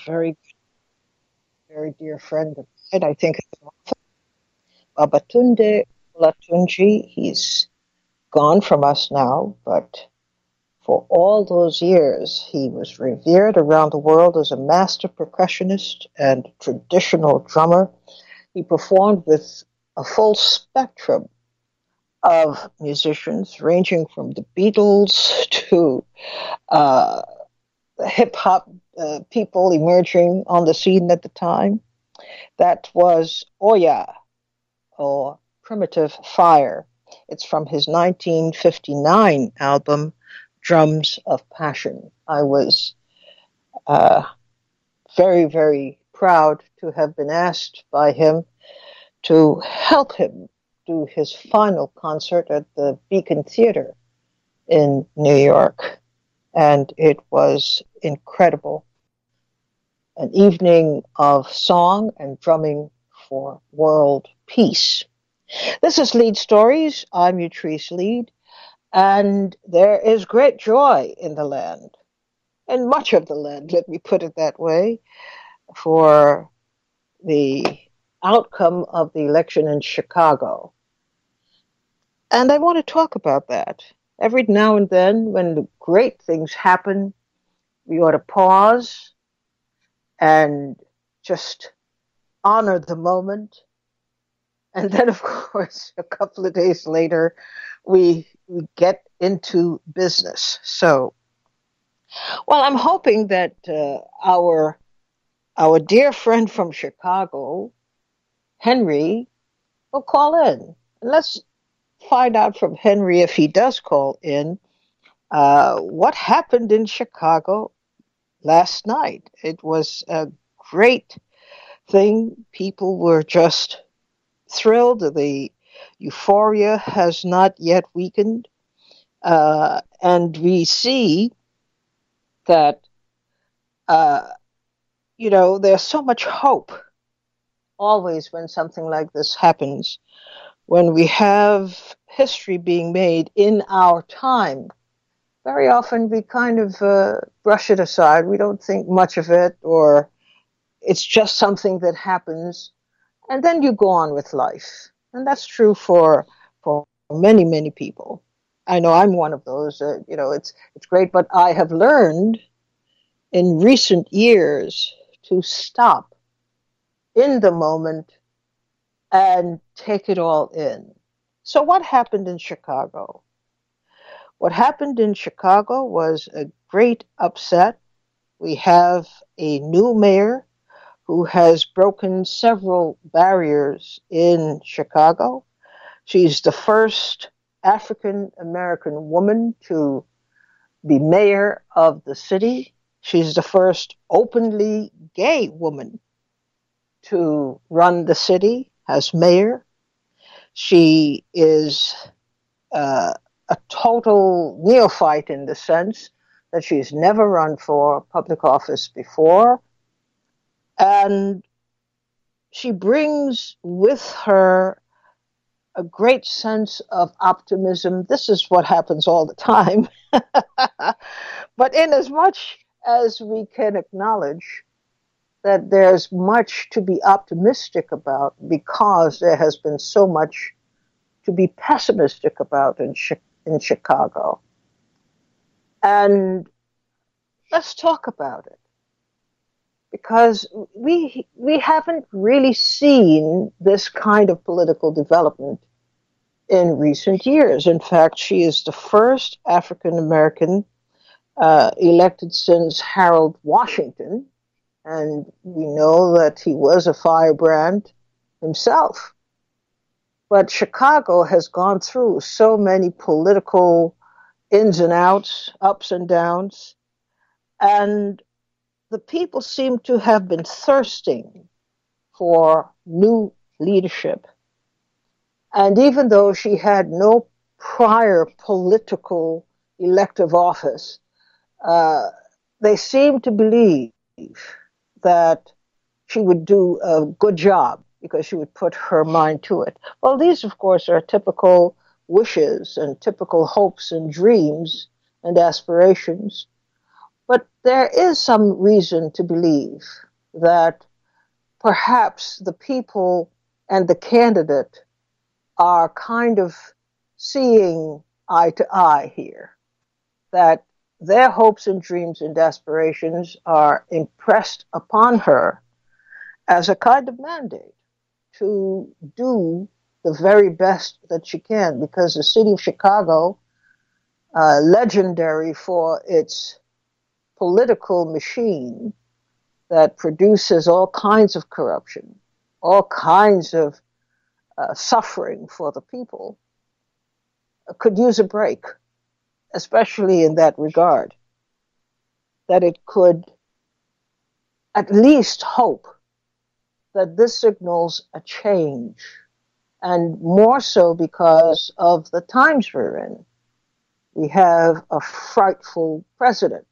very, very dear friend of mine. I think it's Babatunde Olatunji. He's gone from us now, but for all those years, he was revered around the world as a master percussionist and traditional drummer. He performed with a full spectrum of musicians, ranging from the Beatles to uh, hip hop people emerging on the scene at the time. That was Oya, or Primitive Fire. It's from his 1959 album, Drums of Passion. I was uh, very, very proud to have been asked by him to help him do his final concert at the Beacon Theater in New York. And it was incredible. An evening of song and drumming for world peace. This is Lead Stories. I'm Utrice Lead, and there is great joy in the land, in much of the land, let me put it that way, for the outcome of the election in Chicago. And I want to talk about that. Every now and then, when great things happen, we ought to pause and just honor the moment. And then, of course, a couple of days later, we get into business. So, well, I'm hoping that our dear friend from Chicago, Henry, will call in. And let's find out from Henry, if he does call in, what happened in Chicago last night. It was a great thing. People were just thrilled. The euphoria has not yet weakened. And we see that, there's so much hope always when something like this happens. When we have history being made in our time, very often we kind of brush it aside. We don't think much of it, or it's just something that happens, and then you go on with life. And that's true for many, many people. I know I'm one of those. It's great, but I have learned in recent years to stop in the moment and take it all in. So what happened in Chicago? What happened in Chicago was a great upset. We have a new mayor who has broken several barriers in Chicago. She's the first African American woman to be mayor of the city. She's the first openly gay woman to run the city as mayor. She is a total neophyte in the sense that she's never run for public office before. And she brings with her a great sense of optimism. This is what happens all the time. But in as much as we can acknowledge that there's much to be optimistic about, because there has been so much to be pessimistic about in Chicago. And let's talk about it, because we haven't really seen this kind of political development in recent years. In fact, she is the first African American elected since Harold Washington, and we know that he was a firebrand himself. But Chicago has gone through so many political ins and outs, ups and downs, and the people seem to have been thirsting for new leadership. And even though she had no prior political elective office, they seem to believe that she would do a good job because she would put her mind to it. Well, these, of course, are typical wishes and typical hopes and dreams and aspirations. But there is some reason to believe that perhaps the people and the candidate are kind of seeing eye to eye here, that their hopes and dreams and aspirations are impressed upon her as a kind of mandate to do the very best that she can, because the city of Chicago, legendary for its political machine that produces all kinds of corruption, all kinds of suffering for the people, could use a break, especially in that regard, that it could at least hope that this signals a change, and more so because of the times we're in. We have a frightful president,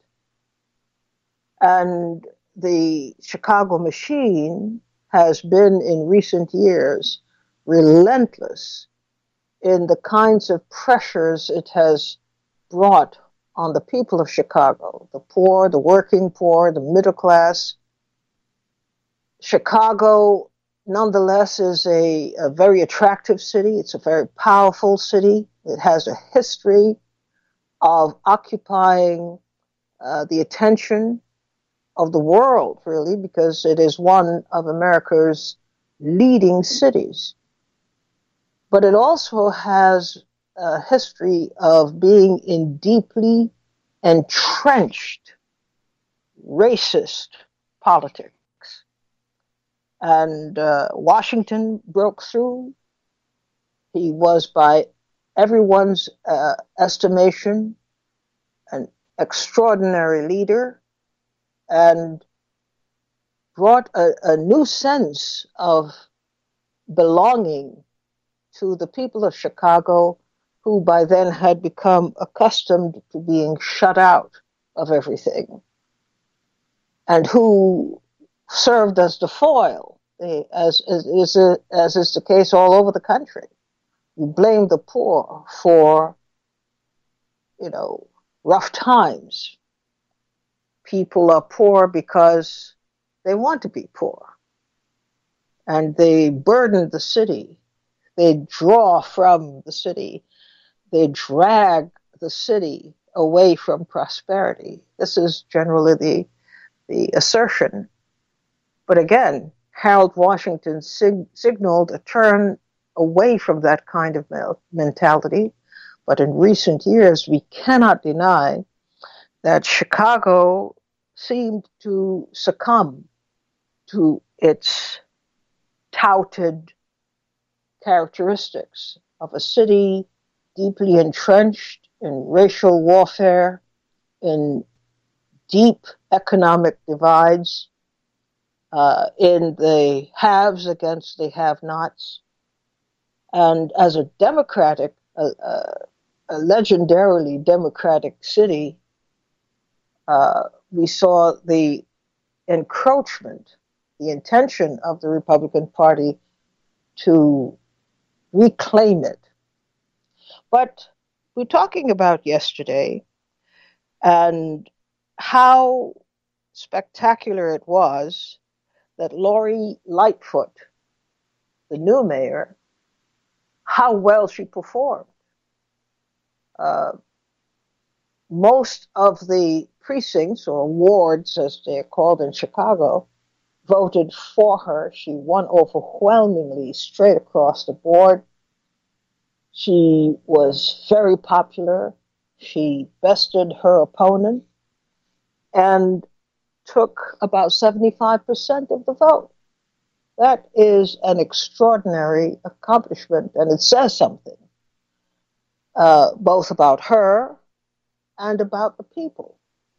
and the Chicago machine has been in recent years relentless in the kinds of pressures it has brought on the people of Chicago, the poor, the working poor, the middle class. Chicago, nonetheless, is a very attractive city. It's a very powerful city. It has a history of occupying the attention of the world, really, because it is one of America's leading cities. But it also has a history of being in deeply entrenched racist politics. And Washington broke through. He was, by everyone's estimation, an extraordinary leader, and brought a new sense of belonging to the people of Chicago, who by then had become accustomed to being shut out of everything, and who served as the foil, as is the case all over the country. You blame the poor for, rough times. People are poor because they want to be poor, and they burden the city. They draw from the city. They drag the city away from prosperity. This is generally the assertion. But again, Harold Washington signaled a turn away from that kind of mentality. But in recent years, we cannot deny that Chicago seemed to succumb to its touted characteristics of a city deeply entrenched in racial warfare, in deep economic divides, in the haves against the have-nots. And as a democratic, a legendarily democratic city, we saw the encroachment, the intention of the Republican Party to reclaim it. But we're talking about yesterday and how spectacular it was that Lori Lightfoot, the new mayor, how well she performed. Most of the precincts, or wards as they're called in Chicago, voted for her. She won overwhelmingly straight across the board. She was very popular. She bested her opponent and took about 75% of the vote. That is an extraordinary accomplishment, and it says something, both about her and about the people.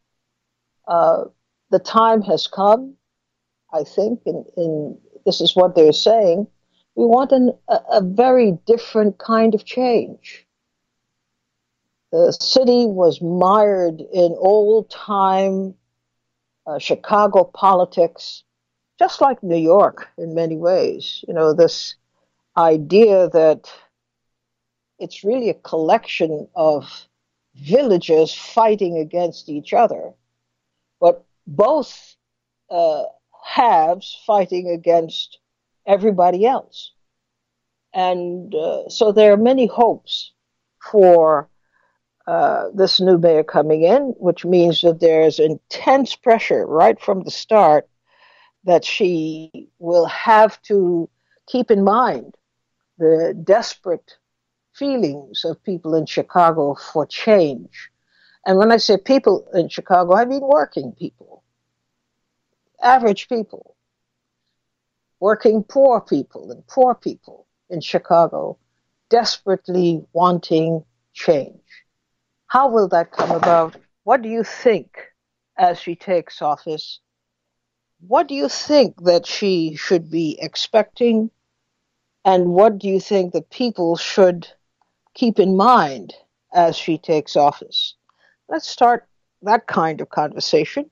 The time has come, I think, in this is what they're saying. We want a very different kind of change. The city was mired in old-time Chicago politics, just like New York in many ways. This idea that it's really a collection of villages fighting against each other. but both uh, halves fighting against everybody else. And so there are many hopes for this new mayor coming in, which means that there's intense pressure right from the start that she will have to keep in mind the desperate feelings of people in Chicago for change. And when I say people in Chicago, I mean working people, average people, working poor people in Chicago, desperately wanting change. How will that come about? What do you think as she takes office? What do you think that she should be expecting? And what do you think that people should keep in mind as she takes office? Let's start that kind of conversation.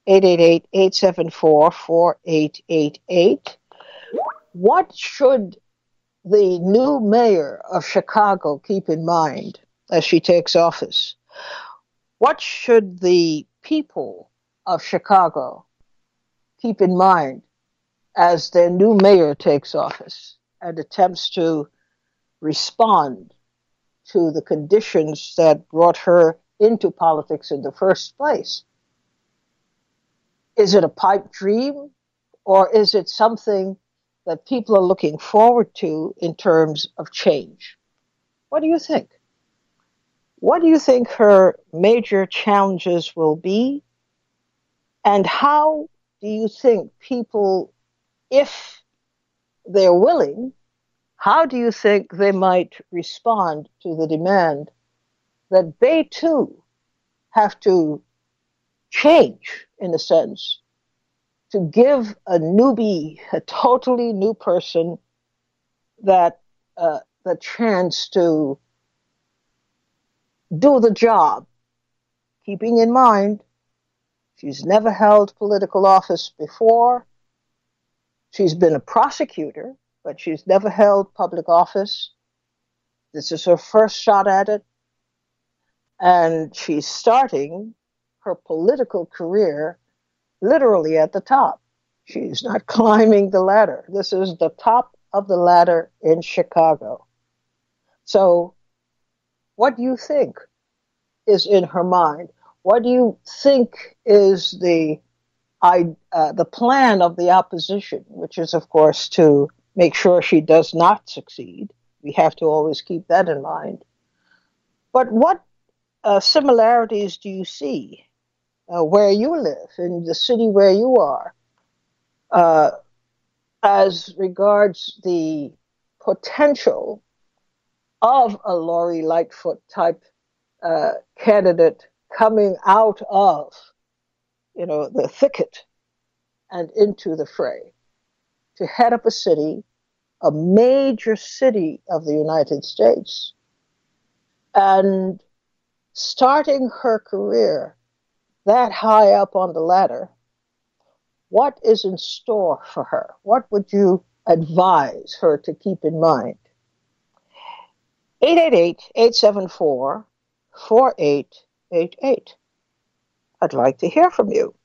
888-874-4888. What should the new mayor of Chicago keep in mind as she takes office? What should the people of Chicago keep in mind as their new mayor takes office and attempts to respond to the conditions that brought her into politics in the first place? Is it a pipe dream, or is it something that people are looking forward to in terms of change? What do you think? What do you think her major challenges will be? And how do you think people, if they're willing, how do you think they might respond to the demand that they too have to change, in a sense, to give a newbie, a totally new person, that the chance to do the job, keeping in mind she's never held political office before. She's been a prosecutor, but she's never held public office. This is her first shot at it. And she's starting her political career literally at the top. She's not climbing the ladder. This is the top of the ladder in Chicago. So what do you think is in her mind? What do you think is the plan of the opposition, which is, of course, to make sure she does not succeed? We have to always keep that in mind. But what similarities do you see where you live, in the city where you are, as regards the potential of a Lori Lightfoot type candidate coming out of, the thicket and into the fray to head up a city, a major city of the United States, and starting her career that high up on the ladder? What is in store for her? What would you advise her to keep in mind? 888-874-4888. I'd like to hear from you.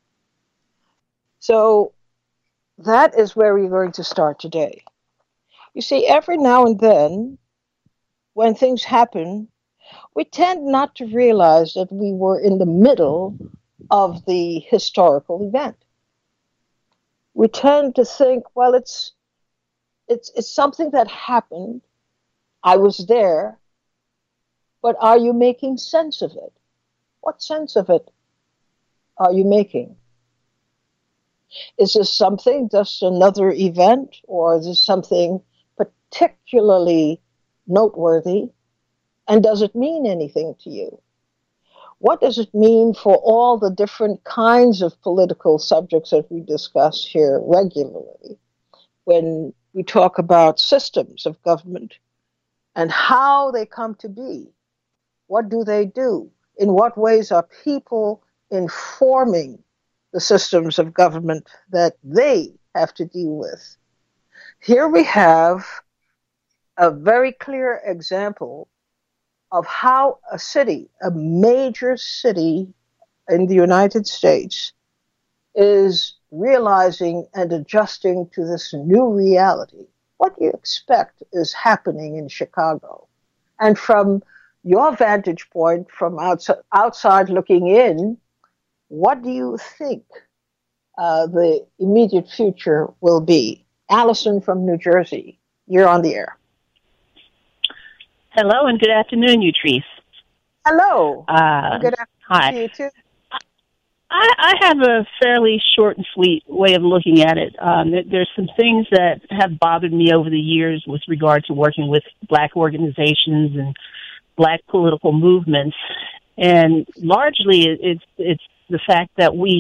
So that is where we're going to start today. You see, every now and then, when things happen, we tend not to realize that we were in the middle of the historical event. We tend to think, well, it's something that happened. I was there, but are you making sense of it? What sense of it are you making? Is this something, just another event, or is this something particularly noteworthy? And does it mean anything to you? What does it mean for all the different kinds of political subjects that we discuss here regularly when we talk about systems of government and how they come to be? What do they do? In what ways are people informing the systems of government that they have to deal with? Here we have a very clear example of how a city, a major city in the United States is realizing and adjusting to this new reality. What do you expect is happening in Chicago? And from your vantage point, from outside looking in, what do you think the immediate future will be? Allison from New Jersey, you're on the air. Hello and good afternoon, Utrice. Hello. Good afternoon hi. to you too. I have a fairly short and sweet way of looking at it. There's some things that have bothered me over the years with regard to working with Black organizations and Black political movements, and largely it's the fact that we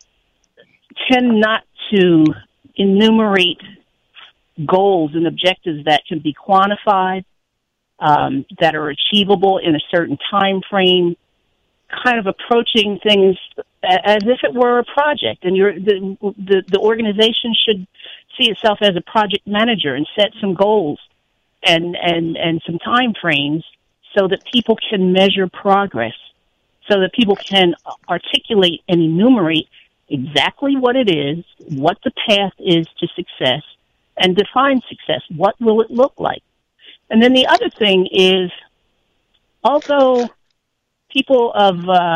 tend not to enumerate goals and objectives that can be quantified, that are achievable in a certain time frame, kind of approaching things as if it were a project. And the organization should see itself as a project manager and set some goals and some time frames so that people can measure progress, so that people can articulate and enumerate exactly what it is, what the path is to success, and define success. What will it look like? And then the other thing is, although people of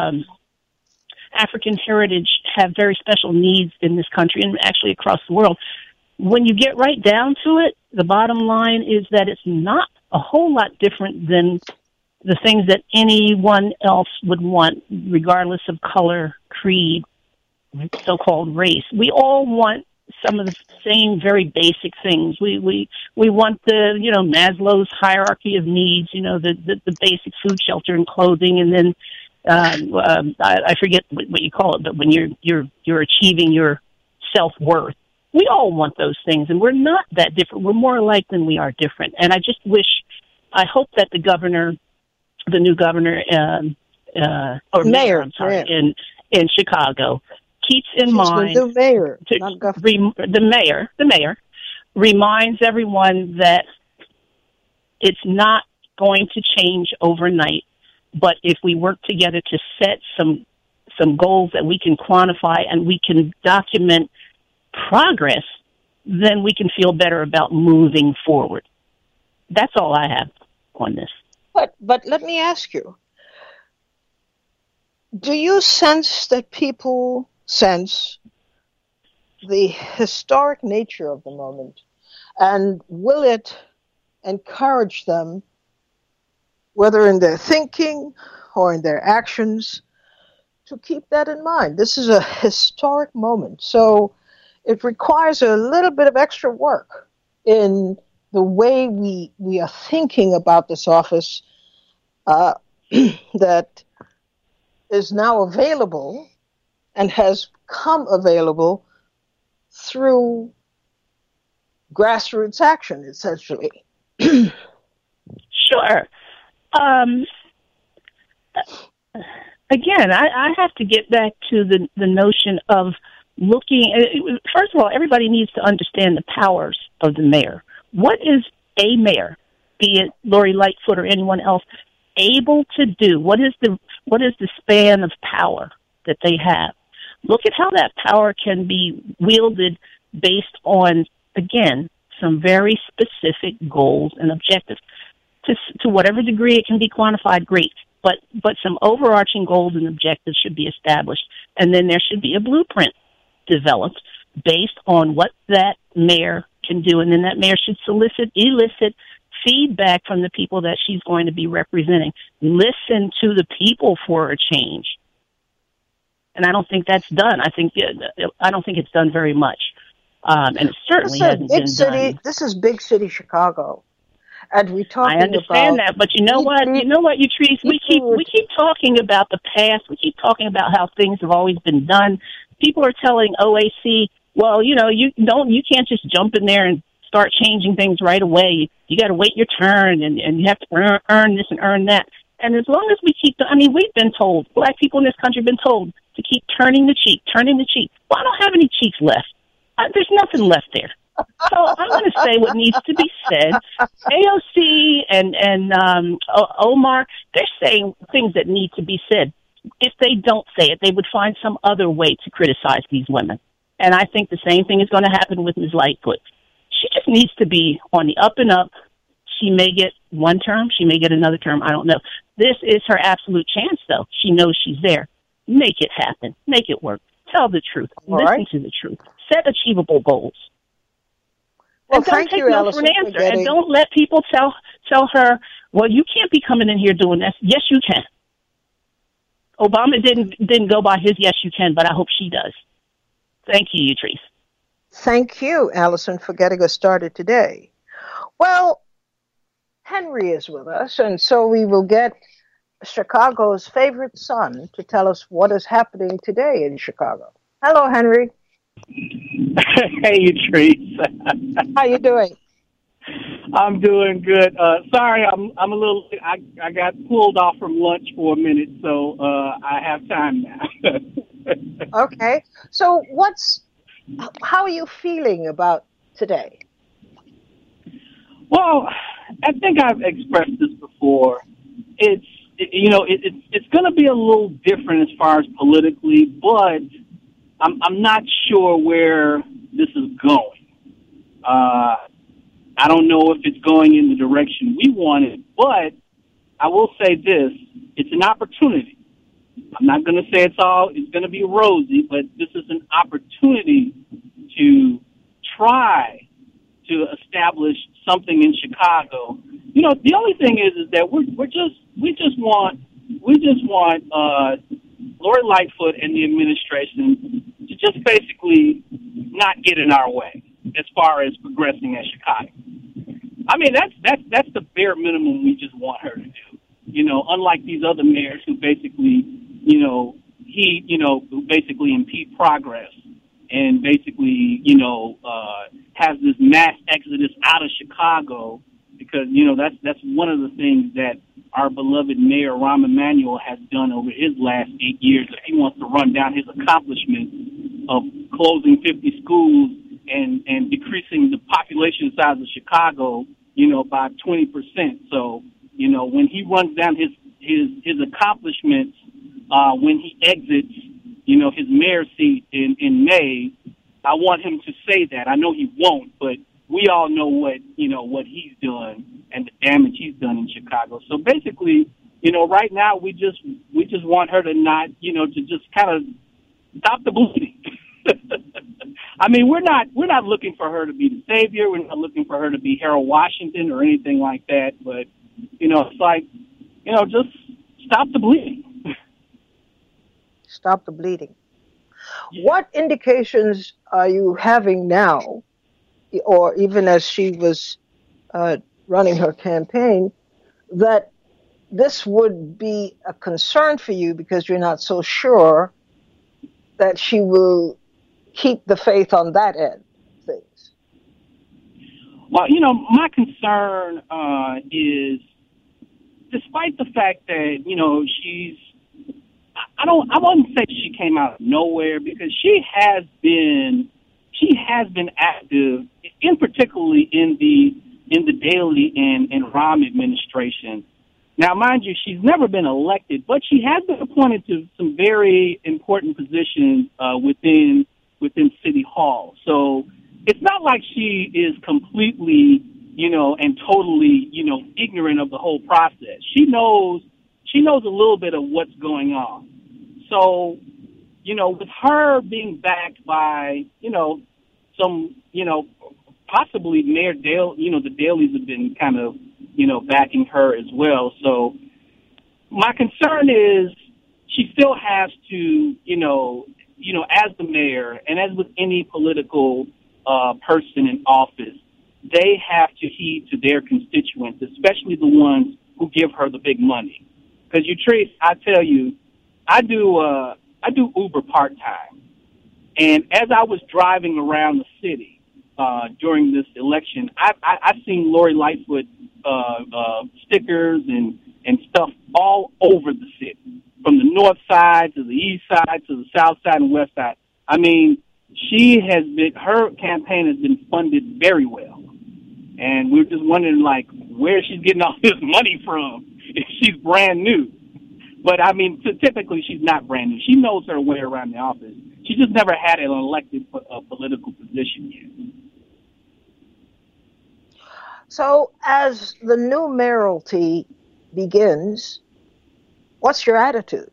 African heritage have very special needs in this country and actually across the world, when you get right down to it, the bottom line is that it's not a whole lot different than the things that anyone else would want, regardless of color, creed, so-called race. We all want some of the same very basic things. We want the, Maslow's hierarchy of needs, the basic food, shelter, and clothing, and then I forget what you call it, but when you're achieving your self-worth. We all want those things, and we're not that different. We're more alike than we are different. And I hope that the new governor, or mayor, I'm sorry, in Chicago, keeps in mind the mayor, not governor. The mayor reminds everyone that it's not going to change overnight, but if we work together to set some goals that we can quantify and we can document progress, then we can feel better about moving forward. That's all I have on this. But let me ask you, do you sense that people sense the historic nature of the moment, and will it encourage them, whether in their thinking or in their actions, to keep that in mind? This is a historic moment, so it requires a little bit of extra work in the way we are thinking about this office that is now available and has come available through grassroots action, essentially. Sure. Again, I have to get back to the notion of looking. First of all, everybody needs to understand the powers of the mayor. What is a mayor, be it Lori Lightfoot or anyone else, able to do? What is the span of power that they have? Look at how that power can be wielded based on, again, some very specific goals and objectives. To whatever degree it can be quantified, great. But some overarching goals and objectives should be established. And then there should be a blueprint developed based on what that mayor can do. And then that mayor should elicit feedback from the people that she's going to be representing. Listen to the people for a change. And I don't think that's done. I don't think it's done very much. And it certainly hasn't been done. This is big city Chicago. And we talking I understand about that, but you know what, Utrice, we keep talking about the past. We keep talking about how things have always been done. People are telling OAC, well, you can't just jump in there and start changing things right away. You got to wait your turn, and you have to earn this and earn that. And as long as we we've been told, Black people in this country have been told to keep turning the cheek. Well, I don't have any cheeks left. There's nothing left there. So I'm going to say what needs to be said. AOC and Omar, they're saying things that need to be said. if they don't say it, they would find some other way to criticize these women. And I think the same thing is going to happen with Ms. Lightfoot. She just needs to be on the up and up. She may get one term. She may get another term. I don't know. This is her absolute chance, though. She knows she's there. Make it happen. Make it work. Tell the truth. Listen to the truth. Set achievable goals. Well, and don't thank take you, no Allison, for an for answer. getting... And don't let people tell her, well, you can't be coming in here doing this. Yes, you can. Obama didn't go by his yes, you can, but I hope she does. Thank you, Utrice. Thank you, Allison, for getting us started today. Well, Henry is with us, and so we will get Chicago's favorite son to tell us what is happening today in Chicago. Hello, Henry. Hey, Utrice. How you doing? I'm doing good. Sorry, I'm a little. I got pulled off from lunch for a minute, so I have time now. Okay. So, how are you feeling about today? Well, I think I've expressed this before. It's going to be a little different as far as politically, but I'm not sure where this is going. I don't know if it's going in the direction we want it, but I will say this: it's an opportunity. I'm not going to say it's going to be rosy, but this is an opportunity to try to establish something in Chicago. You know, the only thing is that we just want Lori Lightfoot and the administration to just basically not get in our way as far as progressing at Chicago. I mean, that's the bare minimum we just want her to do. You know, unlike these other mayors who basically, who basically impede progress and basically, has this mass exodus out of Chicago because, that's one of the things that our beloved Mayor Rahm Emanuel has done over his last 8 years. If he wants to run down his accomplishments of closing 50 schools and decreasing the population size of Chicago, by 20%. So, when he runs down his accomplishments, when he exits, his mayor seat in May, I want him to say that. I know he won't, but we all know what he's done and the damage he's done in Chicago. So basically, right now we just want her to not, to just kind of stop the bleeding. I mean, we're not looking for her to be the savior. We're not looking for her to be Harold Washington or anything like that. But, it's like, just stop the bleeding. Stop the bleeding. What indications are you having now, or even as she was running her campaign, that this would be a concern for you because you're not so sure that she will keep the faith on that end of things? Well, my concern is, despite the fact that, I wouldn't say she came out of nowhere because she has been active, in particularly in the Daley and Rahm administration. Now, mind you, she's never been elected, but she has been appointed to some very important positions within City Hall. So it's not like she is completely, and totally, ignorant of the whole process. She knows a little bit of what's going on. So, with her being backed by, some, possibly Mayor Dale, the Daleys have been kind of, backing her as well. So my concern is she still has to, as the mayor and as with any political person in office, they have to heed to their constituents, especially the ones who give her the big money. Because Utrice, I tell you, I do Uber part-time. And as I was driving around the city during this election, I've seen Lori Lightfoot stickers and stuff all over the city, from the north side to the east side to the south side and west side. I mean, her campaign has been funded very well. And we're just wondering, where she's getting all this money from if she's brand new. But I mean, typically she's not brand new. She knows her way around the office. She just never had an elected political position yet. So, as the new mayoralty begins, what's your attitude?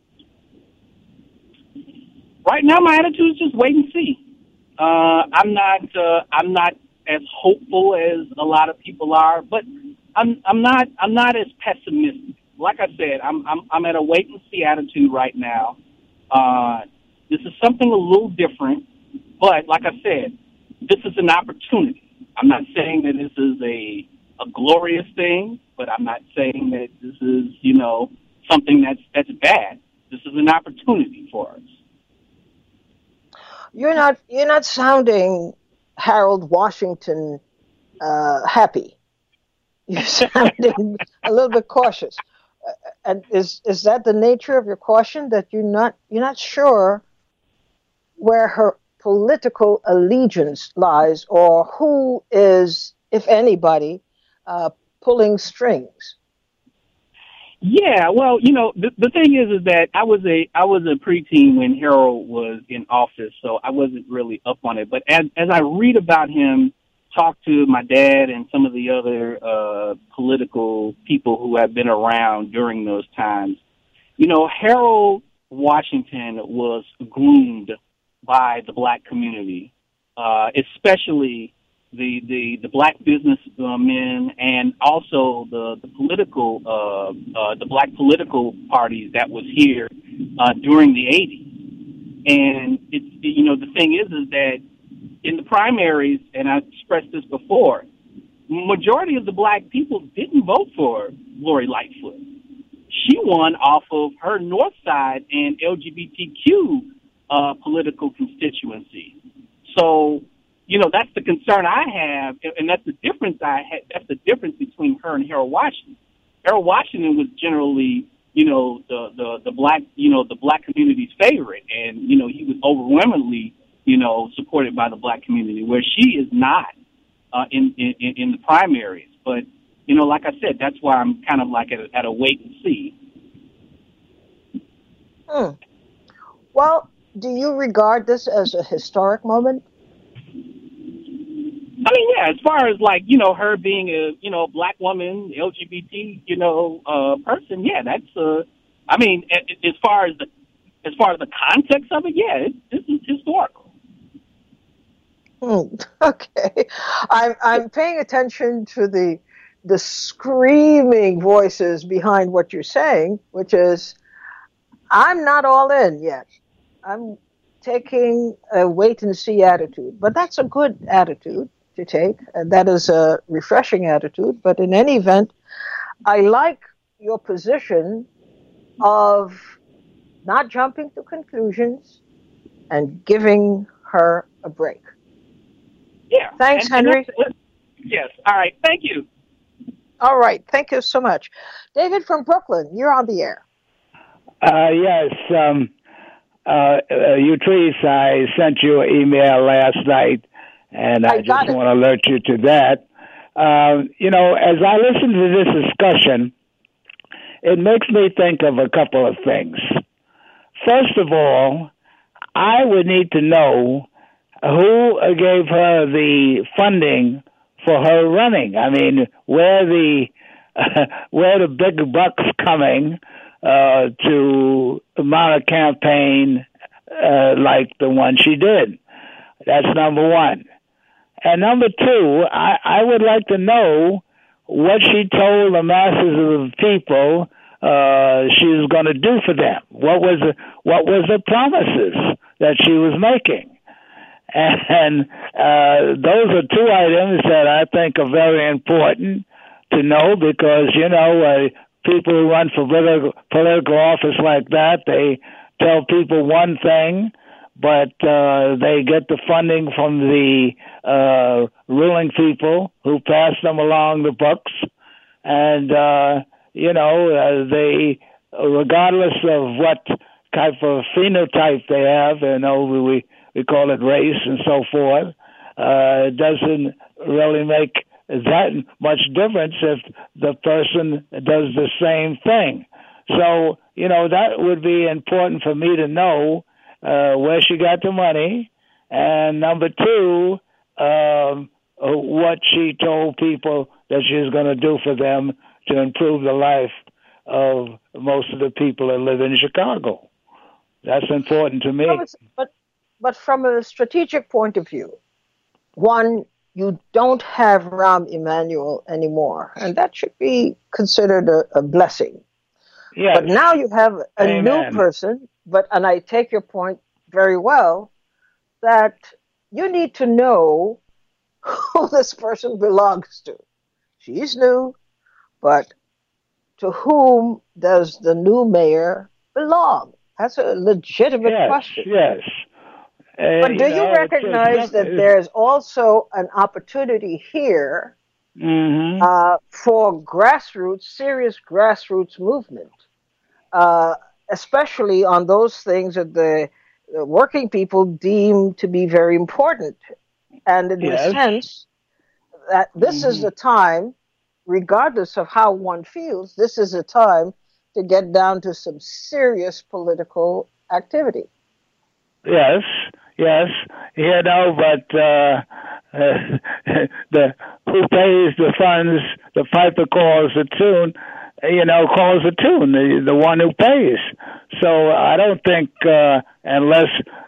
Right now, my attitude is just wait and see. I'm not as hopeful as a lot of people are, but I'm not as pessimistic. Like I said, I'm at a wait and see attitude right now. This is something a little different, but like I said, this is an opportunity. I'm not saying that this is a glorious thing, but I'm not saying that this is, something that's bad. This is an opportunity for us. You're not sounding Harold Washington happy. You're sounding a little bit cautious. And is that the nature of your caution, that you're not sure where her political allegiance lies, or who is, if anybody, pulling strings? Yeah, well, the thing is that I was a preteen when Harold was in office, so I wasn't really up on it. But as I read about him, talk to my dad and some of the other political people who have been around during those times, Harold Washington was groomed by the black community, especially the black businessmen, and also the black political parties that was here during the 80s. And the thing is that in the primaries, and I expressed this before, majority of the black people didn't vote for Lori Lightfoot. She won off of her North Side and LGBTQ political constituency. So, that's the concern I have, and that's the difference that's the difference between her and Harold Washington. Harold Washington was generally, the black community's favorite, and he was overwhelmingly, supported by the black community, where she is not in the primaries. But like I said, that's why I'm kind of like at a wait and see. Well, do you regard this as a historic moment? I mean, yeah, as far as like, her being a, black woman, LGBT, person, yeah, that's, I mean, as far as the context of it, yeah, this is historical. Okay. I'm paying attention to the screaming voices behind what you're saying, which is, I'm not all in yet. I'm taking a wait and see attitude, but that's a good attitude to take, and that is a refreshing attitude. But in any event, I like your position of not jumping to conclusions and giving her a break. Yeah. Thanks, Henry. Yes. All right. Thank you. All right. Thank you so much. David from Brooklyn, you're on the air. Yes. Utrice, I sent you an email last night, and I just want to alert you to that. As I listen to this discussion, it makes me think of a couple of things. First of all, I would need to know who gave her the funding for her running. I mean, where the big bucks coming to mount a campaign like the one she did. That's number one. And number two, I would like to know what she told the masses of people she was going to do for them. What was the promises that she was making? And those are two items that I think are very important to know, because, people who run for political office like that, they tell people one thing, but they get the funding from the ruling people who pass them along the books. And, they, regardless of what type of phenotype they have, we call it race and so forth, it doesn't really make that much difference if the person does the same thing. So that would be important for me to know where she got the money, and number two, what she told people that she was going to do for them to improve the life of most of the people that live in Chicago. That's important to me. But from a strategic point of view, one, you don't have Rahm Emanuel anymore, and that should be considered a blessing. Yes. But now you have a Amen. new person, and I take your point very well, that you need to know who this person belongs to. She's new, but to whom does the new mayor belong? That's a legitimate question. Yes. But do you recognize that there's also an opportunity here for serious grassroots movement, especially on those things that the working people deem to be very important? And in the sense that this is the time, regardless of how one feels, this is a time to get down to some serious political activity. Yes. But who pays the funds? The piper calls the tune. Calls the tune. The one who pays. So I don't think unless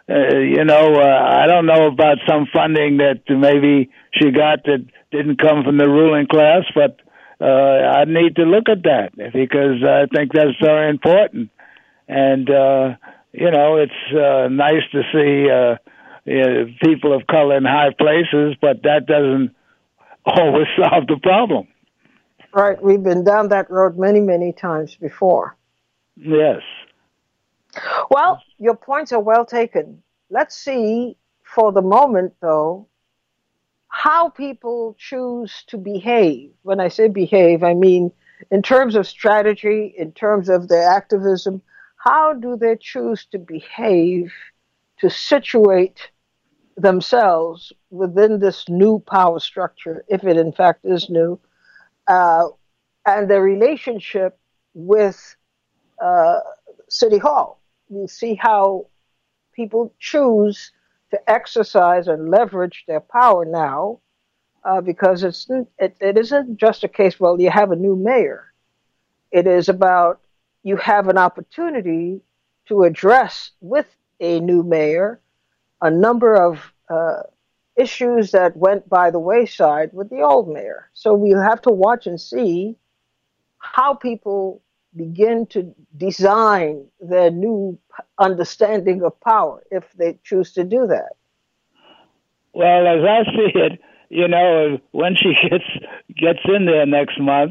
I don't know about some funding that maybe she got that didn't come from the ruling class, but I need to look at that because I think that's very important. And it's nice to see people of color in high places, but that doesn't always solve the problem. Right. We've been down that road many, many times before. Yes. Well, your points are well taken. Let's see, for the moment, though, how people choose to behave. When I say behave, I mean in terms of strategy, in terms of their activism. How do they choose to behave to situate themselves within this new power structure, if it in fact is new, and the relationship with City Hall? You see how people choose to exercise and leverage their power now, because it isn't just a case, well, you have a new mayor. It is about you have an opportunity to address with a new mayor a number of issues that went by the wayside with the old mayor. So we have to watch and see how people begin to design their new understanding of power, if they choose to do that. Well, as I see it, when she gets in there next month,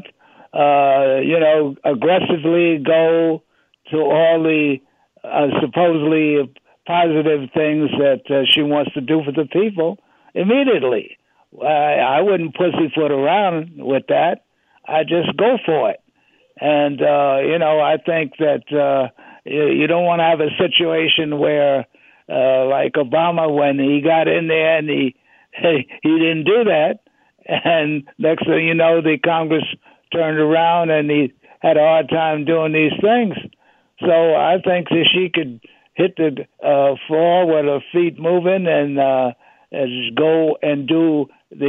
aggressively go to all the supposedly positive things that she wants to do for the people immediately. I wouldn't pussyfoot around with that. I just go for it. And, I think that you don't want to have a situation where, like Obama, when he got in there and he didn't do that. And next thing you know, the Congress turned around and he had a hard time doing these things. So I think that she could hit the floor with her feet moving and go and do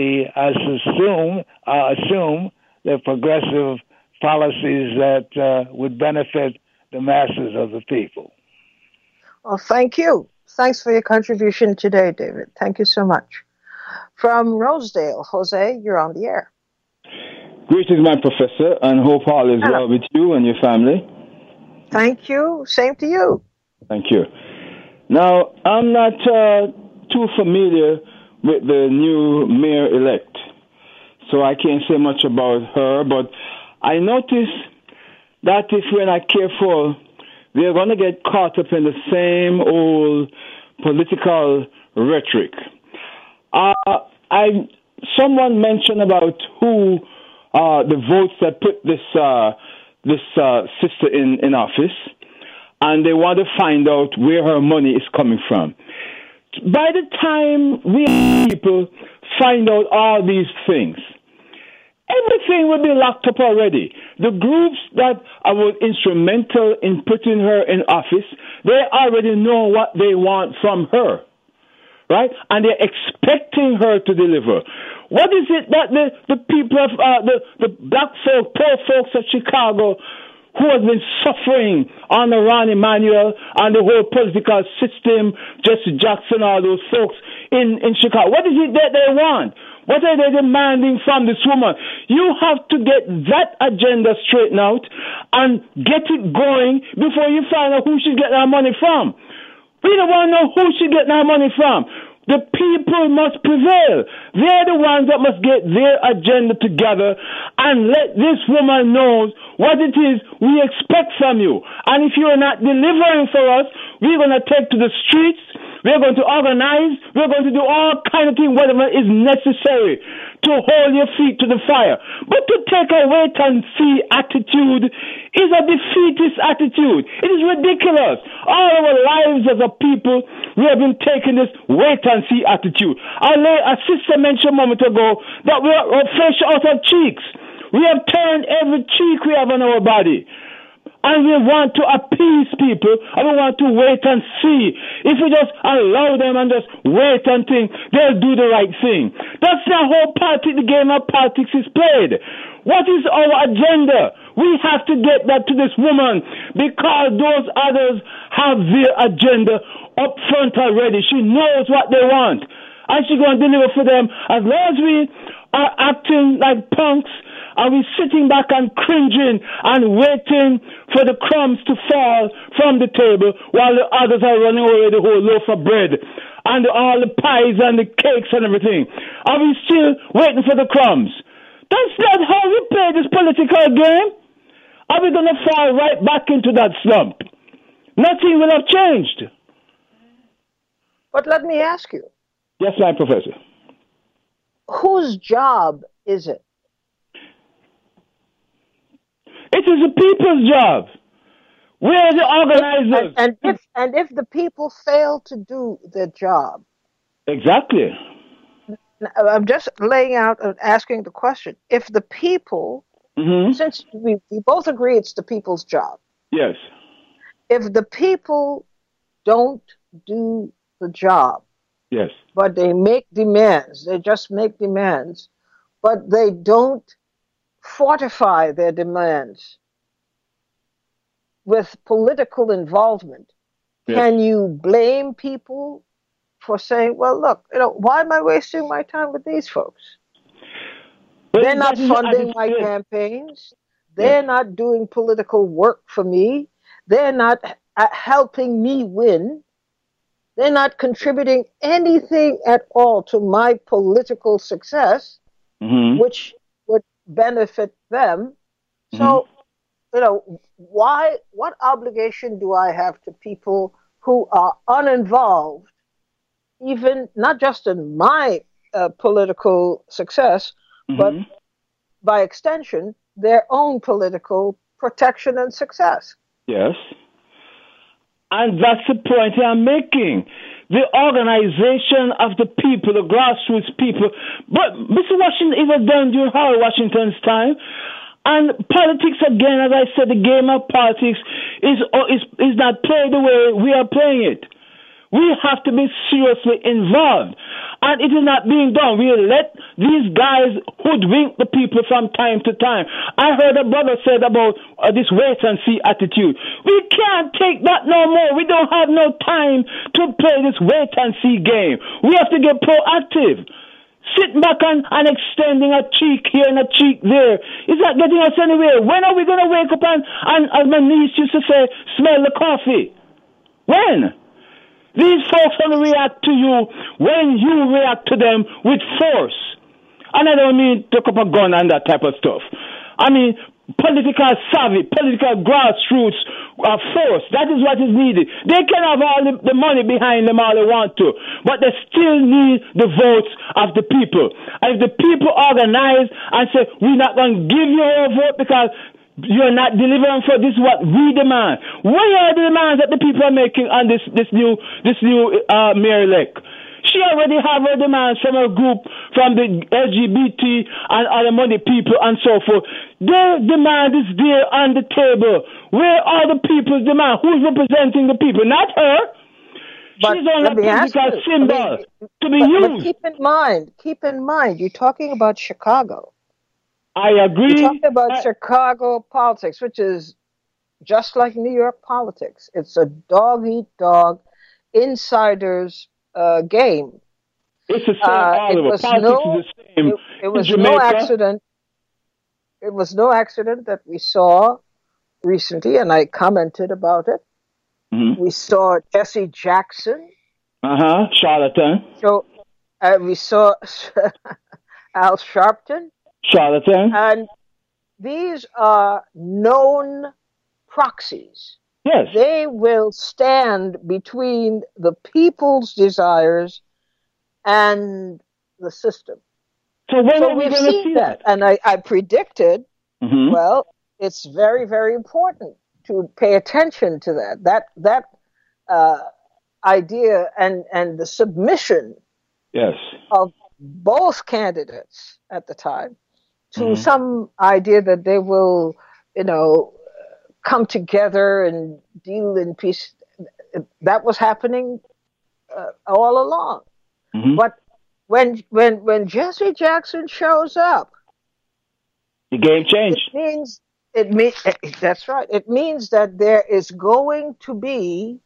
assume the progressive policies that would benefit the masses of the people. Well, thank you. Thanks for your contribution today, David. Thank you so much. From Rosedale, Jose, you're on the air. Greetings, my professor, and hope all is well with you and your family. Thank you. Same to you. Thank you. Now, I'm not too familiar with the new mayor-elect, so I can't say much about her, but I notice that if we're not careful, we're going to get caught up in the same old political rhetoric. Someone mentioned about who the votes that put this sister in office, and they want to find out where her money is coming from. By the time we people find out all these things, everything will be locked up already. The groups that were instrumental in putting her in office, they already know what they want from her, right? And they're expecting her to deliver. What is it that the people of the black folk, poor folks of Chicago, who has been suffering on the Ron Emanuel and the whole political system, Jesse Jackson, all those folks in Chicago, what is it that they want? What are they demanding from this woman? You have to get that agenda straightened out and get it going before you find out who she's getting her money from. We don't want to know who she's getting her money from. The people must prevail. They're the ones that must get their agenda together and let this woman know what it is we expect from you. And if you are not delivering for us, we're going to take to the streets. We're going to organize. We're going to do all kind of things, whatever is necessary to hold your feet to the fire. But to take a wait-and-see attitude is a defeatist attitude. It is ridiculous. All our lives as a people, we have been taking this wait-and-see attitude. A sister mentioned a moment ago that we are fresh out of cheeks. We have turned every cheek we have on our body. And we want to appease people, and we want to wait and see. If we just allow them and just wait and think, they'll do the right thing. That's not how the game of politics is played. What is our agenda? We have to get that to this woman because those others have their agenda up front already. She knows what they want, and she's going to deliver for them. As long as we are acting like punks, are we sitting back and cringing and waiting for the crumbs to fall from the table while the others are running away the whole loaf of bread and all the pies and the cakes and everything? Are we still waiting for the crumbs? That's not how we play this political game. Are we going to fall right back into that slump? Nothing will have changed. But let me ask you. Yes, my professor. Whose job is it? It is the people's job. We are the organizers. And if the people fail to do their job. Exactly. I'm just laying out and asking the question. If the people, since we both agree it's the people's job. Yes. If the people don't do the job. Yes. But they make demands. They just make demands. But they don't fortify their demands with political involvement. Yes. Can you blame people for saying, well, look, why am I wasting my time with these folks? But they're not funding my campaigns. They're not doing political work for me. They're not helping me win. They're not contributing anything at all to my political success, which would benefit them. So, what obligation do I have to people who are uninvolved, even not just in my political success, but by extension, their own political protection and success? Yes. And that's the point I'm making. The organization of the people, the grassroots people. But Mr. Washington, it was done during Harold Washington's time. And politics, again, as I said, the game of politics is not played the way we are playing it. We have to be seriously involved. And it is not being done. We let these guys hoodwink the people from time to time. I heard a brother said about this wait-and-see attitude. We can't take that no more. We don't have no time to play this wait-and-see game. We have to get proactive. Sitting back and extending a cheek here and a cheek there is not getting us anywhere. When are we going to wake up and, as my niece used to say, smell the coffee? When? These folks only react to you when you react to them with force. And I don't mean take up a gun and that type of stuff. I mean political savvy, political grassroots force. That is what is needed. They can have all the money behind them all they want to, but they still need the votes of the people. And if the people organize and say, we're not going to give you our vote because you're not delivering for this is what we demand. What are the demands that the people are making on this new mayor-elect? She she already have her demands from her group, from the LGBT and other money people and so forth. Their demand is there on the table. Where are the people's demand? Who's representing the people? Not her. But she's only a political symbol to be used. But keep in mind, you're talking about Chicago. I agree. You're talking about Chicago politics, which is just like New York politics. It's a dog-eat-dog, insiders game. It's the same all over. Politics is the same. It was no accident. It was no accident that we saw recently, and I commented about it. Mm-hmm. We saw Jesse Jackson. Charlatan. So we saw Al Sharpton. Charlatan. And these are known proxies. Yes. They will stand between the people's desires and the system. So when are we going to see that? And I predicted, mm-hmm. Well, it's very, very important to pay attention to that idea and the submission yes. of both candidates at the time to mm-hmm. some idea that they will, come together and deal in peace. That was happening all along. Mm-hmm. But when Jesse Jackson shows up, the game changed. It means that's right. It means that there is going to be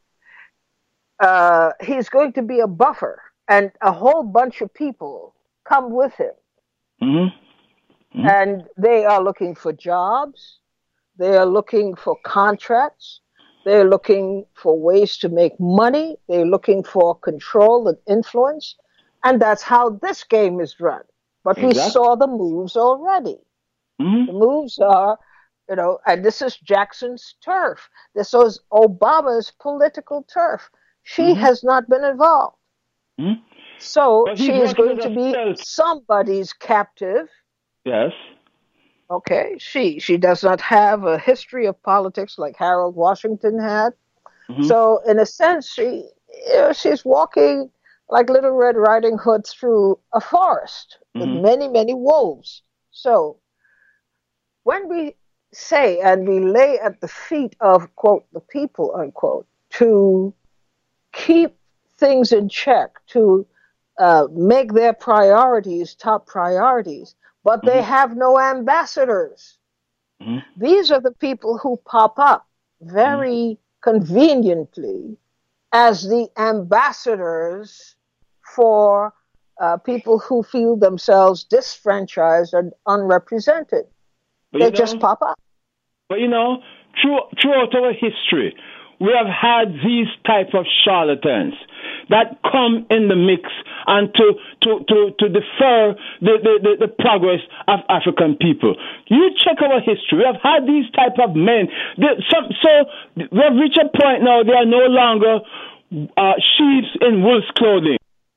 he's going to be a buffer, and a whole bunch of people come with him. Mm-hmm. Mm-hmm. And they are looking for jobs. They are looking for contracts. They're looking for ways to make money. They're looking for control and influence. And that's how this game is run. But exactly. We saw the moves already. Mm-hmm. The moves are, and this is Jackson's turf. This was Obama's political turf. She mm-hmm. has not been involved. Mm-hmm. So she is going to be somebody's captive. Yes. Okay, she does not have a history of politics like Harold Washington had. Mm-hmm. So in a sense, she's walking like Little Red Riding Hood through a forest mm-hmm. with many, many wolves. So when we say and we lay at the feet of, quote, the people, unquote, to keep things in check, to make their priorities top priorities, but they have no ambassadors. Mm-hmm. These are the people who pop up very conveniently as the ambassadors for people who feel themselves disfranchised and unrepresented. They just pop up. But throughout our history, we have had these type of charlatans that come in the mix and to defer the progress of African people. You check our history. We have had these type of men. So we have reached a point now they are no longer sheep in wolf's clothing.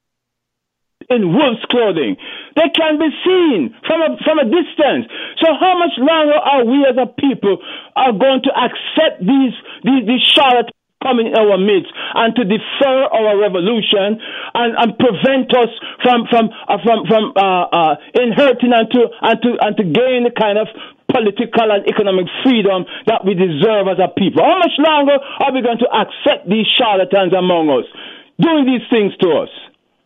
They can be seen from a distance. So how much longer are we as a people are going to accept these charlatans coming in our midst and to defer our revolution and prevent us from inheriting and to gain the kind of political and economic freedom that we deserve as a people? How much longer are we going to accept these charlatans among us doing these things to us?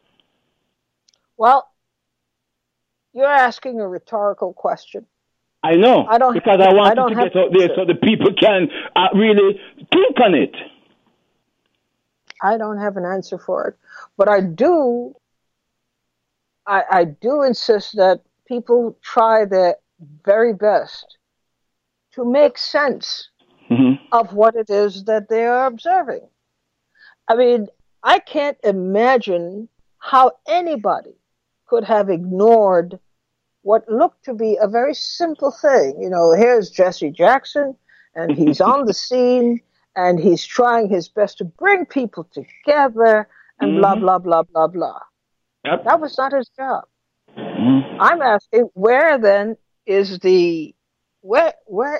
Well, you're asking a rhetorical question. I know, because I want to get out there so the people can really think on it. I don't have an answer for it, but I do insist that people try their very best to make sense mm-hmm. of what it is that they are observing. I mean, I can't imagine how anybody could have ignored what looked to be a very simple thing. Here's Jesse Jackson, and he's on the scene, and he's trying his best to bring people together, and mm-hmm. blah, blah, blah, blah, blah. Yep. That was not his job. Mm-hmm. I'm asking, where then is the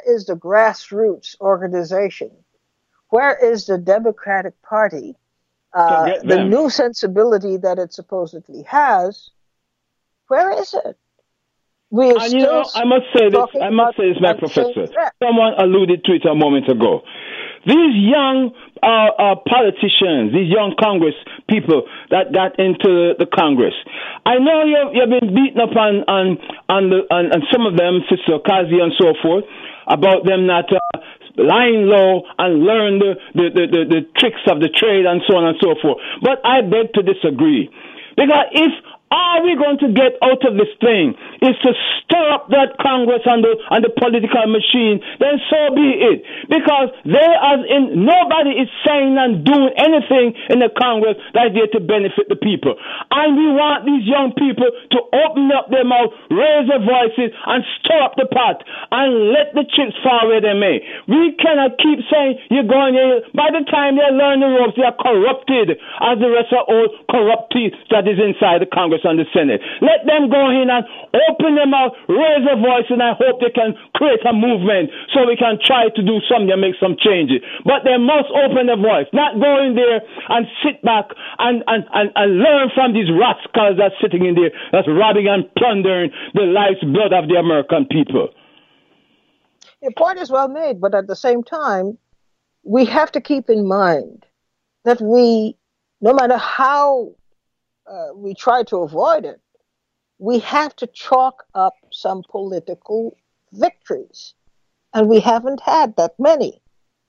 grassroots organization? Where is the Democratic Party the new sensibility that it supposedly has, where is it? And you know, I must say this, my professor. Someone alluded to it a moment ago. These young politicians, these young Congress people that got into the Congress. I know you've been beaten up on some of them, Sister Kazi and so forth, about them not lying low and learn the tricks of the trade and so on and so forth. But I beg to disagree. Because if all we're going to get out of this thing is to stir up that Congress and the political machine, then so be it. Because nobody is saying and doing anything in the Congress that's there to benefit the people. And we want these young people to open up their mouth, raise their voices, and stir up the pot, and let the chips fall where they may. We cannot keep saying, you're going here. By the time they learn the ropes, they are corrupted as the rest of all corruptees that is inside the Congress and the Senate. Let them go in and open them out, raise their voice, and I hope they can create a movement so we can try to do something and make some changes. But they must open their voice, not go in there and sit back and learn from these rascals that's sitting in there, that's robbing and plundering the life's blood of the American people. Your point is well made, but at the same time, we have to keep in mind that no matter how we try to avoid it, we have to chalk up some political victories. And we haven't had that many.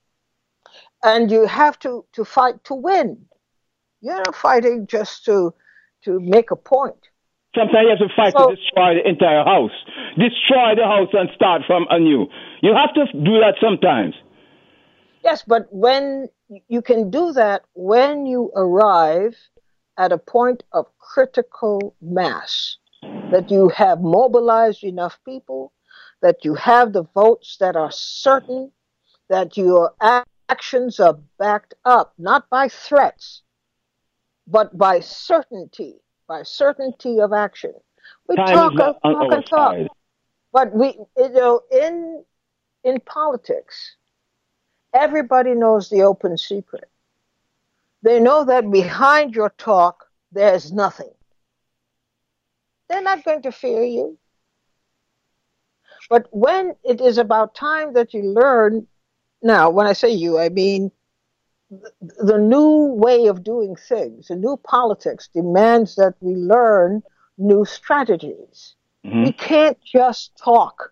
And you have to fight to win. You're not fighting just to make a point. Sometimes you have to fight to destroy the entire house. Destroy the house and start from anew. You have to do that sometimes. Yes, but when you can do that when you arrive at a point of critical mass, that you have mobilized enough people, that you have the votes that are certain, that your actions are backed up, not by threats, but by certainty of action. We talk, but in politics, everybody knows the open secret. They know that behind your talk, there's nothing. They're not going to fear you. But when it is about time that you learn, now, when I say you, I mean the new way of doing things, the new politics demands that we learn new strategies. Mm-hmm. We can't just talk.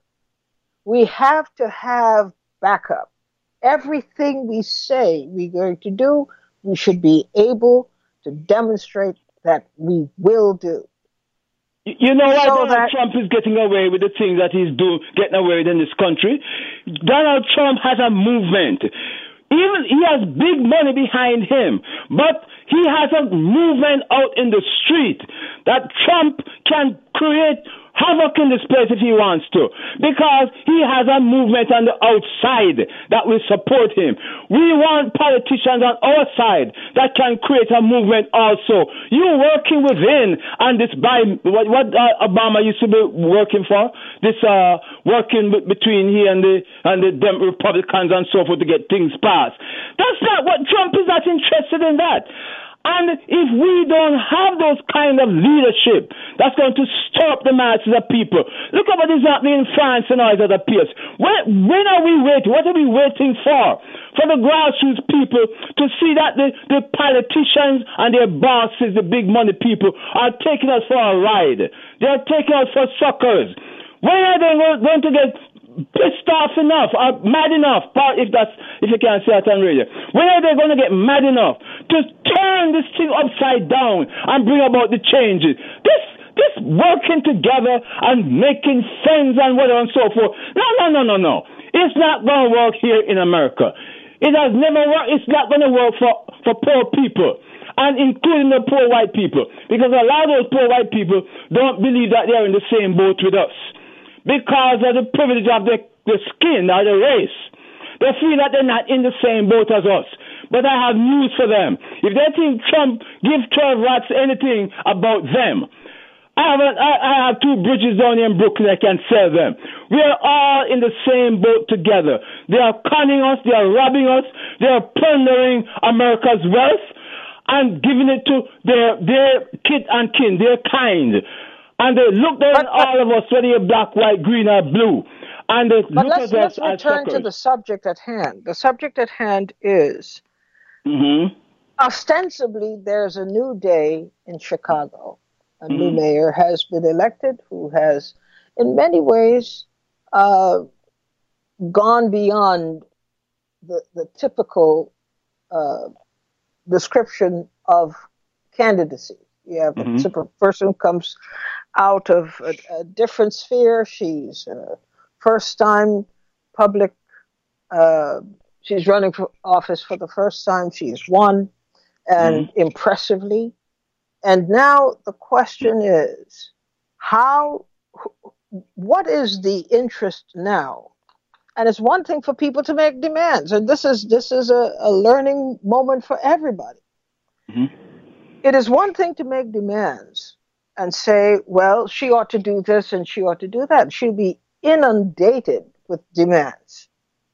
We have to have backup. Everything we say we're going to do, we should be able to demonstrate that we will do. You know why Donald Trump is getting away with the things that he's getting away with in this country? Donald Trump has a movement. Even he has big money behind him, but he has a movement out in the street that Trump can create havoc in this place if he wants to, because he has a movement on the outside that will support him. We want politicians on our side that can create a movement also. You working within, and this what Obama used to be working for, this working between he and the Republicans and so forth to get things passed. That's not what Trump is not interested in that. And if we don't have those kind of leadership, that's going to stop the masses of people. Look at what is happening in France and all these other places. When are we waiting? What are we waiting for? For the grassroots people to see that the politicians and their bosses, the big money people, are taking us for a ride. They are taking us for suckers. When are they going to get pissed off enough or mad enough, if you can't say that on radio? When are they going to get mad enough to turn this thing upside down and bring about the changes? This working together and making friends and whatever and so forth. No. It's not going to work here in America. It has never worked. It's not going to work for poor people, and including the poor white people, because a lot of those poor white people don't believe that they're in the same boat with us, because of the privilege of the skin or the race. They feel that they're not in the same boat as us. But I have news for them. If they think Trump gives 12 rats anything about them, I have 2 bridges down here in Brooklyn. I can sell them. We are all in the same boat together. They are conning us. They are robbing us. They are plundering America's wealth. and giving it to their kith and kin, their kind. And they look down at all of us, whether you're black, white, green, or blue. And they look at us let's as return suckers. to the subject at hand. The subject at hand is ostensibly there's a new day in Chicago. A new mayor has been elected who has, in many ways, gone beyond the typical description of candidacy. You have a person who comes out of a different sphere. She's first-time public. She's running for office for the first time. She's won, and impressively. And now the question is, what is the interest now? And it's one thing for people to make demands, and this is a learning moment for everybody. It is one thing to make demands and say, well, she ought to do this and she ought to do that. She'll be inundated with demands.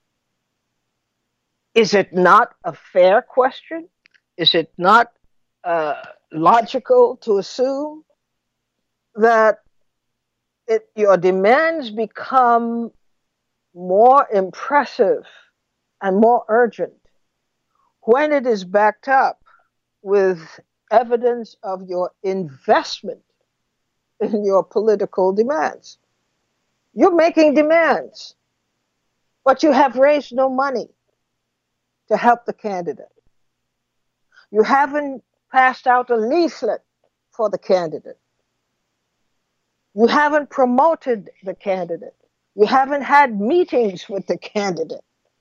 Is it not a fair question? Is it not logical to assume that your demands become more impressive and more urgent when it is backed up with evidence of your investment in your political demands? You're making demands, but you have raised no money to help the candidate. You haven't passed out a leaflet for the candidate. You haven't promoted the candidate. You haven't had meetings with the candidate.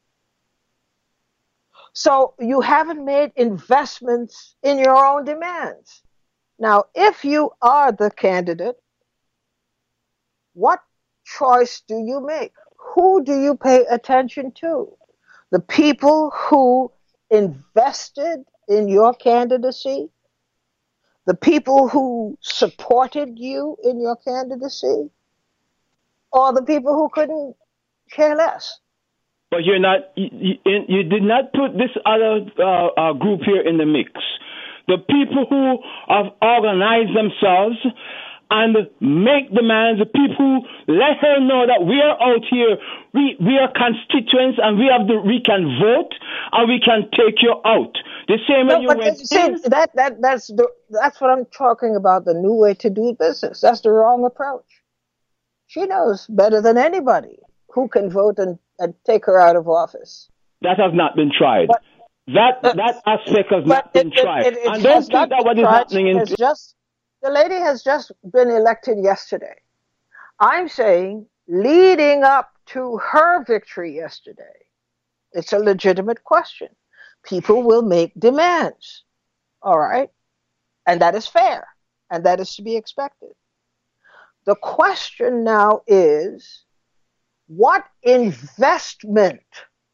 So you haven't made investments in your own demands. Now, if you are the candidate, what choice do you make? Who do you pay attention to? The people who invested in your candidacy? The people who supported you in your candidacy? Or the people who couldn't care less? But you did not put this other group here in the mix. The people who have organized themselves and make demands, the people who let her know that we are out here, we are constituents, and we can vote and we can take you out. The same way you went in. That's what I'm talking about, the new way to do business. That's the wrong approach. She knows better than anybody who can vote and take her out of office. That has not been tried. But, that aspect has not been tried. And don't think that what is happening the lady has just been elected yesterday. I'm saying, leading up to her victory yesterday, it's a legitimate question. People will make demands, all right? And that is fair, and that is to be expected. The question now is, what investment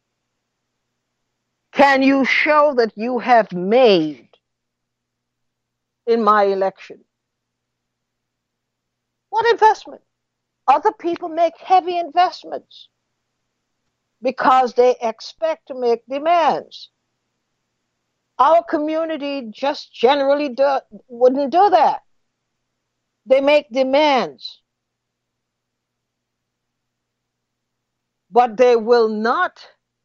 can you show that you have made in my election? What investment? Other people make heavy investments because they expect to make demands. Our community just generally wouldn't do that. They make demands, but they will not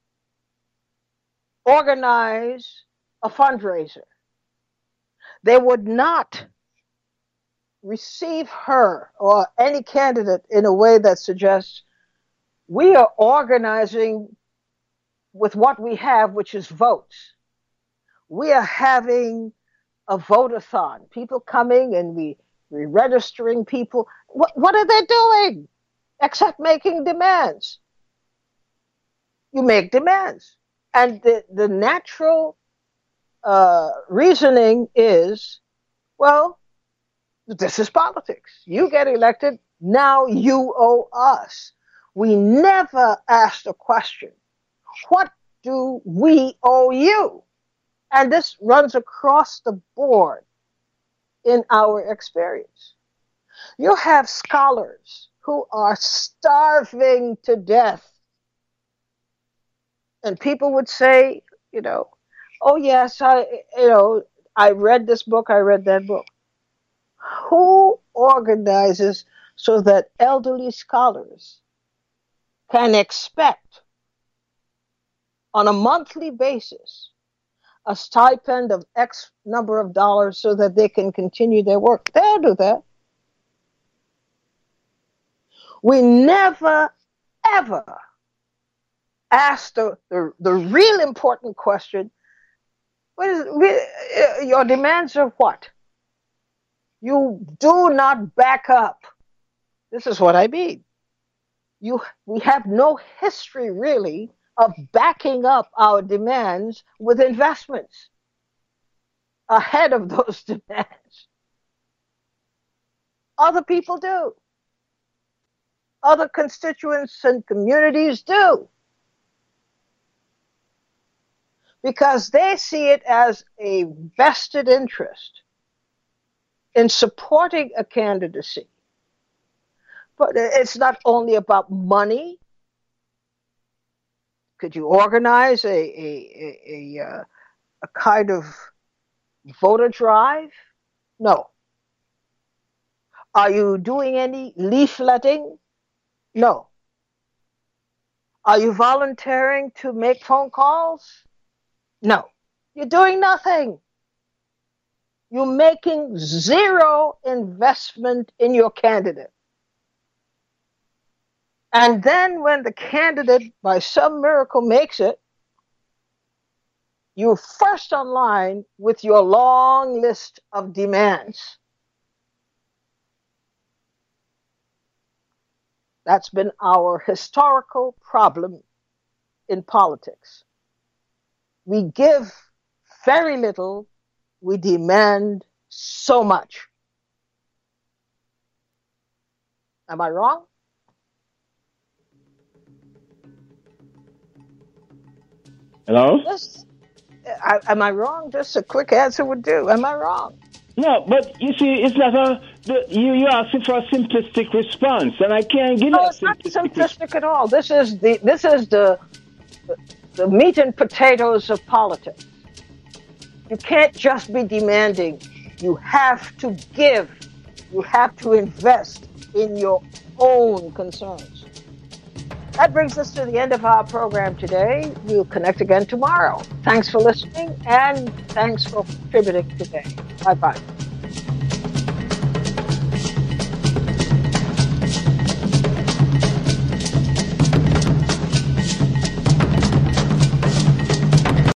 organize a fundraiser. They would not receive her or any candidate in a way that suggests we are organizing with what we have, which is votes. We are having a vote-a-thon, people coming and we're registering people. What are they doing except making demands? You make demands. And the natural reasoning is, well, this is politics. You get elected, now you owe us. We never asked a question, what do we owe you? And this runs across the board in our experience. You have scholars who are starving to death. And people would say, oh yes, I read this book, I read that book. Who organizes so that elderly scholars can expect on a monthly basis a stipend of X number of dollars so that they can continue their work? They'll do that. We never, ever ask the real important question, your demands are what? You do not back up. This is what I mean. We have no history, really, of backing up our demands with investments ahead of those demands. Other people do. Other constituents and communities do. Because they see it as a vested interest in supporting a candidacy. But it's not only about money. Could you organize a kind of voter drive? No. Are you doing any leafletting? No. Are you volunteering to make phone calls? No. You're doing nothing. You're making zero investment in your candidate. And then when the candidate, by some miracle, makes it, you're first online with your long list of demands. That's been our historical problem in politics. We give very little, we demand so much. Am I wrong? Hello? Yes. Am I wrong? Just a quick answer would do. Am I wrong? No, but you see, it's not you're asking for a simplistic response, and I can't give you a it's not simplistic at all. This is the meat and potatoes of politics. You can't just be demanding. You have to give. You have to invest in your own concerns. That brings us to the end of our program today. We'll connect again tomorrow. Thanks for listening, and thanks for contributing today. Bye-bye.